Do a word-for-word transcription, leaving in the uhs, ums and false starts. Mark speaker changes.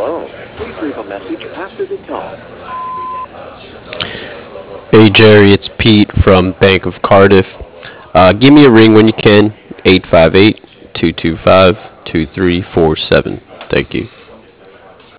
Speaker 1: Hello. Please leave a message after the tone.
Speaker 2: Hey Jerry, it's Pete from Bank of Cardiff. Uh, give me a ring when you can. eight five eight, two two five, two three four seven. Thank you.